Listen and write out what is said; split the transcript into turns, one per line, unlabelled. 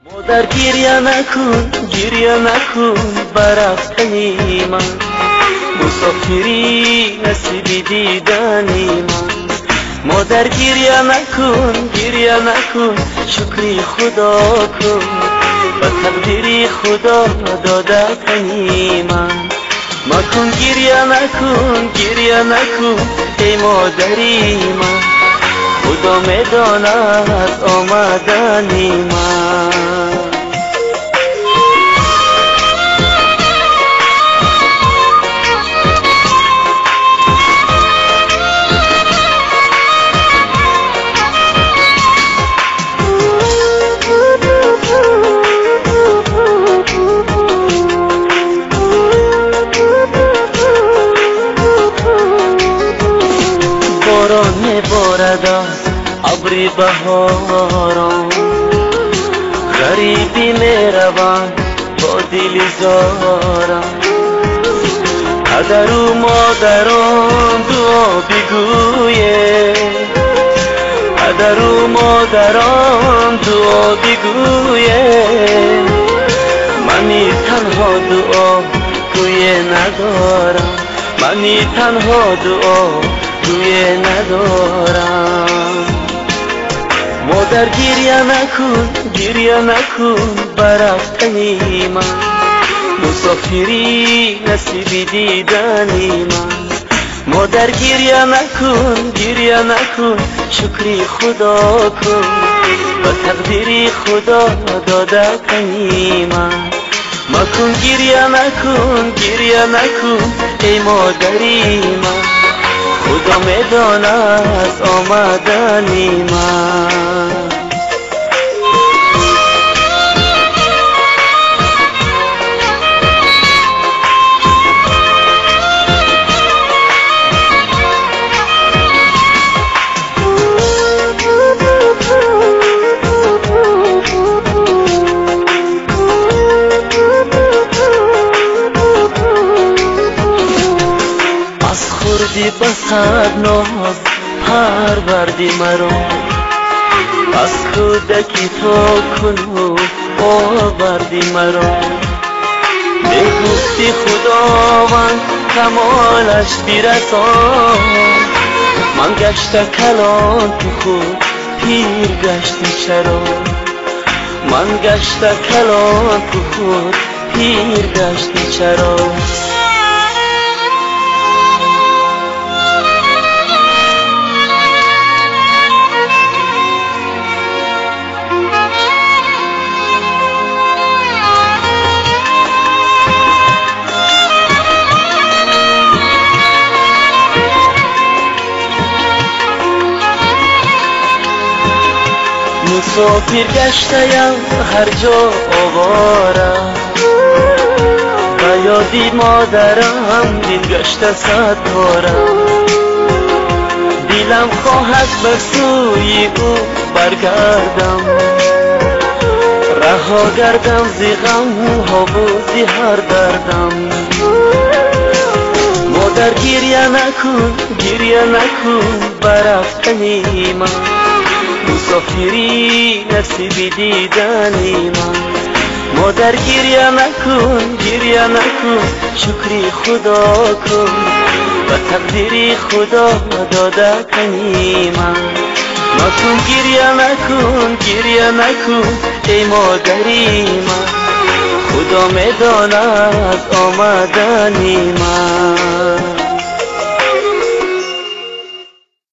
مادر گریه نکن برفتنی من، مسافری نصیبی دیدنی من. مادر گریه نکن شکری خدا کن، و تقدیری خدا داده تنی من. مکن گریه نکن ای مادری من، خدا میداند آمدنی من. باران میبارد از ابری بهاران، غریبی میروند با دل زارم. پدر و مادران دعا بگویه، پدر و مادران دعا بگویه. منی تنها دعا توی ندارم، منی تنها دعا توی ندارم. مادر گریه نکن برفتنی من، مسافری نصیبی دیدنی من. مادر گریه نکن شکری خدا کن، و تقدیری خدا داده تنی من. مکن گریه نکن ای مادری من، خدا میداند آمدنی من. خوردی بسد ناز پروردی مرا، از کودکی تو کنو آوردی مرا. میگفتی خداوند کمالش برسان، من گشته کلان تو خود پیر گشتی چرا. من گشته کلان تو خود پیر گشتی چرا. مسافر گشتیم هر جا آوارم، به یادی مادرم دل گشته صد بارم. دلم خواهد به سوی او برگردم، رها گردم زی غم ها و زی هر دردم. مادر گریه نکن برفتنی من، مسافری نصیبی دیدنی من. مادر گریه نکن شکری خدا کن، و تقدیری خدا داده تنی من. مکن گریه نکن ای مادری من، خدا میداند آمدنی من.